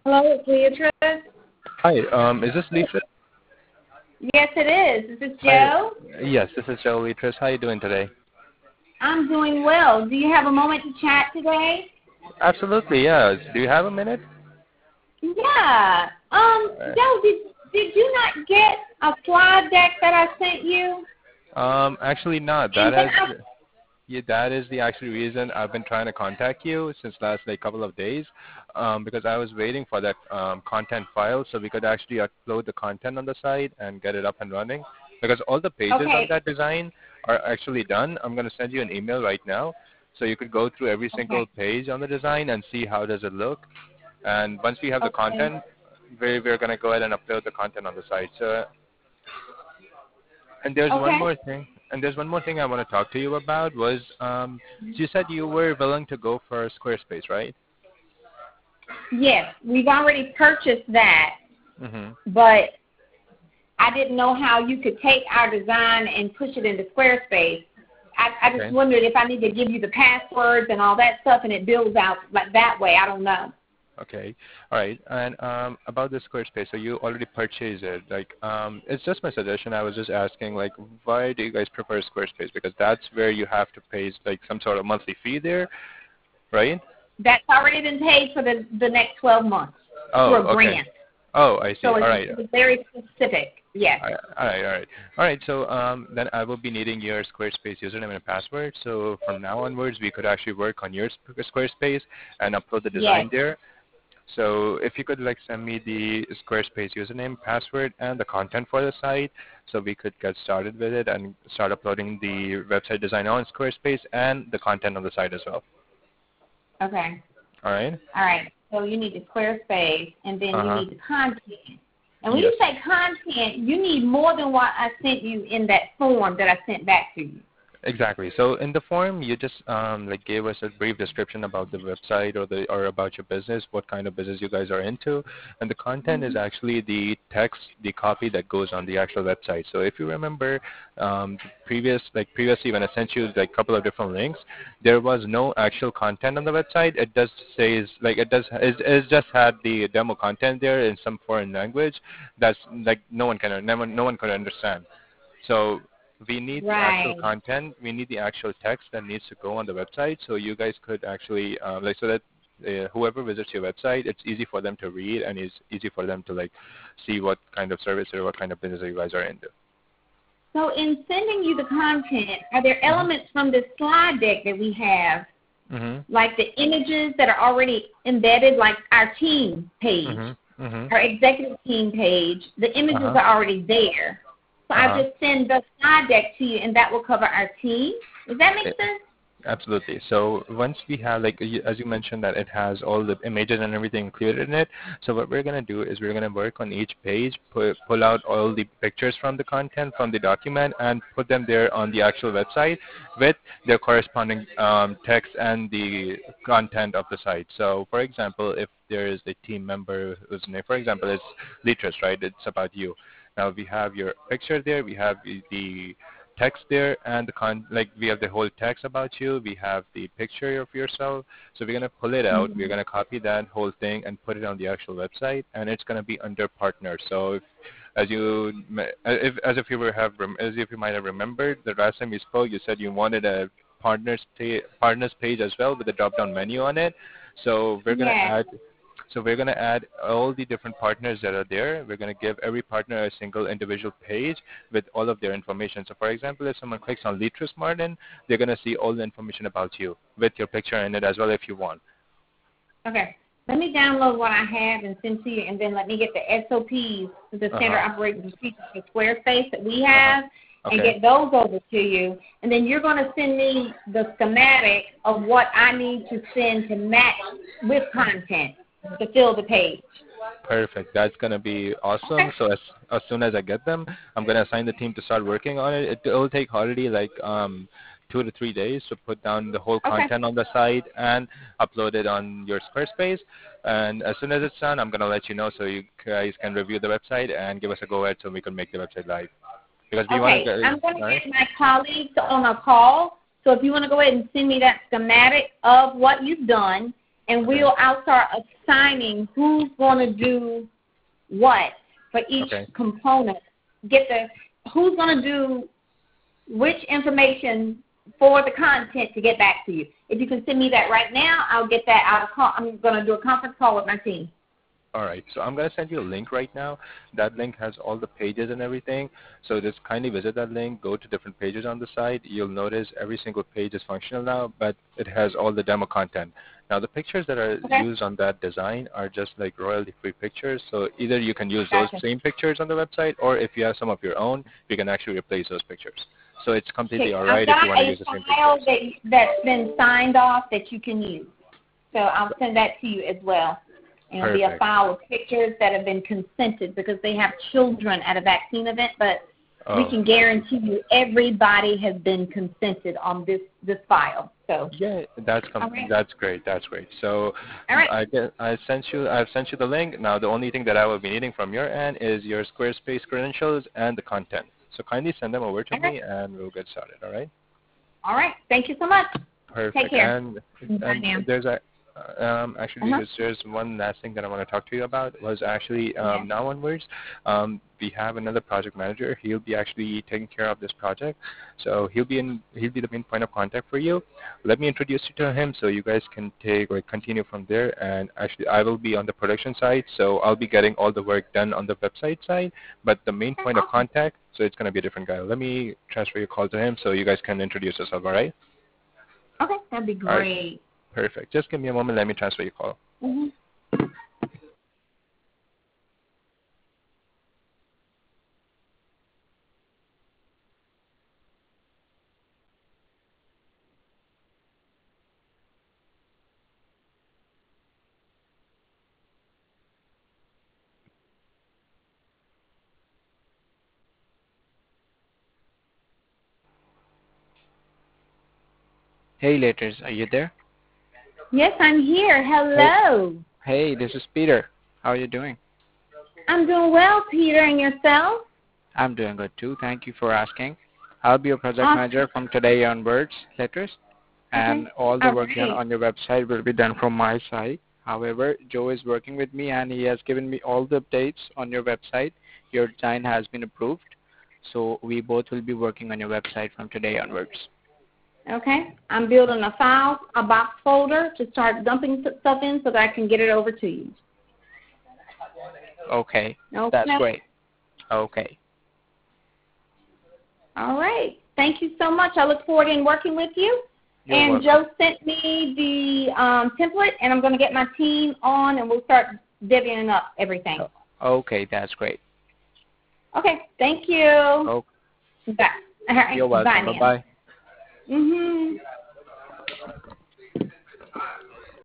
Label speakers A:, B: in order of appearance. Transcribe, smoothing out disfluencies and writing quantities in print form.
A: Hello, it's Leatrice.
B: Hi, is this Lisa?
A: Yes, it is. Is this
B: Hi.
A: Joe?
B: Yes, this is Joe Leatrice. How are you doing today?
A: I'm doing well. Do you have a moment to chat today?
B: Absolutely, yes. Do you have a minute?
A: Yeah.
B: Uh,
A: Joe, did you not get a slide deck that I sent you?
B: actually not.
A: And then I
B: Yeah, that is the actual reason I've been trying to contact you since last like couple of days, because I was waiting for that content file so we could actually upload the content on the site and get it up and running. Because all the pages of
A: okay,
B: that design are actually done. I'm going to send you an email right now, so you could go through every single
A: okay,
B: page on the design and see how does it look. And once we have the
A: okay,
B: content, we're going to go ahead and upload the content on the site. So, and there's one
A: okay.
B: more thing. And there's one more thing I want to talk to you about was you said you were willing to go for Squarespace, right?
A: Yes, we've already purchased that,
B: Mhm.
A: but I didn't know how you could take our design and push it into Squarespace. I just
B: Okay.
A: wondered if I need to give you the passwords and all that stuff, and it builds out like that way. I don't know.
B: Okay. All right. And about the Squarespace, so you already purchased it. Like, it's just my suggestion. I was just asking, like, why do you guys prefer Squarespace? Because that's where you have to pay like some sort of monthly fee there, right?
A: That's already been paid for the next 12 months
B: Oh,
A: through a
B: okay.
A: grant.
B: Oh, I see.
A: So
B: All
A: it's,
B: right.
A: it's very specific. Yes.
B: All right. So then I will be needing your Squarespace username and password. So from now onwards, we could actually work on your Squarespace and upload the
A: Yes.
B: design there. So if you could like send me the Squarespace username, password, and the content for the site, so we could get started with it and start uploading the website design on Squarespace and the content on the site as well.
A: Okay.
B: All right.
A: All right. So you need the Squarespace, and then
B: Uh
A: you
B: huh.
A: need the content. And when
B: Yes.
A: you say content, you need more than what I sent you in that form that I sent back to you.
B: Exactly. So in the form, you just like gave us a brief description about the website or about your business, what kind of business you guys are into, and the content is actually the text, the copy that goes on the actual website. So if you remember, previously when I sent you like a couple of different links, there was no actual content on the website. It does says like it just had the demo content there in some foreign language that's like no one could understand. So we need the actual
A: Right.
B: content. We need the actual text that needs to go on the website, so you guys could actually like so that whoever visits your website, it's easy for them to read and it's easy for them to like see what kind of service or what kind of business you guys are into.
A: So in sending you the content, are there
B: Mhm.
A: elements from the slide deck that we have,
B: Mhm.
A: like the images that are already embedded, like our team page,
B: Mhm. Mhm.
A: our executive team page? The
B: Uh
A: images
B: huh.
A: are already there. So
B: Uh
A: I
B: huh.
A: just send the slide deck to you, and that will cover our team. Does that make sense?
B: Absolutely. So once we have, like, as you mentioned, that it has all the images and everything included in it. So what we're going to do is we're going to work on each page, pull out all the pictures from the content, from the document, and put them there on the actual website with their corresponding text and the content of the site. So, for example, if there is a team member whose name, for example, is Litris, right? It's about you. Now we have your picture there. We have the text there and like we have the whole text about you, we have the picture of yourself, so we're going to pull it out, we're
A: Mm-hmm.
B: going to copy that whole thing and put it on the actual website, and it's going to be under partner. So if as you if as if you were have as if you might have remembered the last time you spoke, you said you wanted a partners page as well with a drop down menu on it. So we're going to
A: Yes.
B: add all the different partners that are there. We're going to give every partner a single individual page with all of their information. So for example, if someone clicks on Litris Martin, they're going to see all the information about you with your picture in it as well if you want.
A: Okay. Let me download what I have and send to you, and then let me get the SOPs, the standard
B: Uh-huh.
A: operating procedures for Squarespace that we
B: Uh-huh.
A: have, and
B: Okay.
A: get those over to you. And then you're going to send me the schematic of what I need to send to match with content to fill the page.
B: Perfect. That's going to be
A: Okay.
B: awesome. So as soon as I get them, I'm going to assign the team to start working on it. It'll take hardly like 2 to 3 days to put down the whole
A: Okay.
B: content on the site and upload it on your Squarespace. And as soon as it's done, I'm going to let you know so you guys can review the website and give us a go ahead so we can make the website live. Because we want to
A: Okay.
B: get
A: I'm going to
B: all right.
A: get my colleagues on a call. So if you want to go ahead and send me that schematic of what you've done, and I'll start assigning who's going to do what for each component. Who's going to do which information for the content to get back to you. If you can send me that right now, I'll get that. I'm going to do a conference call with my team.
B: All right, so I'm going to send you a link right now. That link has all the pages and everything. So just kindly visit that link, go to different pages on the site. You'll notice every single page is functional now, but it has all the demo content. Now, the pictures that are used on that design are just like royalty-free pictures. So either you can use those same pictures on the website, or if you have some of your own, you can actually replace those pictures. So it's completely all right if you want to use the same pictures.
A: I've got a file that's been signed off that you can use. So I'll send that to you as well. And it'll be a file of pictures that have been consented because they have children at a vaccine event, but we can guarantee you everybody has been consented on this file. So
B: yeah, that's great. That's great. So I've sent you the link. Now the only thing that I will be needing from your end is your Squarespace credentials and the content. So kindly send them over to me, and we'll get started. All right. All
A: right. Thank you so much.
B: Perfect.
A: Take care.
B: And there's there's one last thing that I want to talk to you about was actually now onwards, we have another project manager. He'll be actually taking care of this project, so he'll be the main point of contact for you. Let me introduce you to him so you guys can continue from there. And actually, I will be on the production side, so I'll be getting all the work done on the website side. But the main point of contact, so it's going to be a different guy. Let me transfer your call to him so you guys can introduce yourself. All right?
A: Okay, that'd be great.
B: Perfect. Just give me a moment. Let me transfer your call.
C: Hey, Letters, are you there?
A: Yes, I'm here. Hello.
C: Hey, this is Peter. How are you doing?
A: I'm doing well, Peter, and yourself?
C: I'm doing good too. Thank you for asking. I'll be your project manager from today onwards, Letters, and all the work done on your website will be done from my side. However, Joe is working with me and he has given me all the updates on your website. Your design has been approved, so we both will be working on your website from today onwards.
A: Okay. I'm building a box folder to start dumping stuff in so that I can get it over to you.
C: Okay. That's great. Okay.
A: All right. Thank you so much. I look forward to working with you.
C: You're welcome.
A: Joe sent me the template, and I'm going to get my team on, and we'll start divvying up everything.
C: Okay, that's great.
A: Okay. Thank you.
C: Okay.
A: Bye. All right.
C: You're welcome. Bye-bye.
A: Mm-hmm.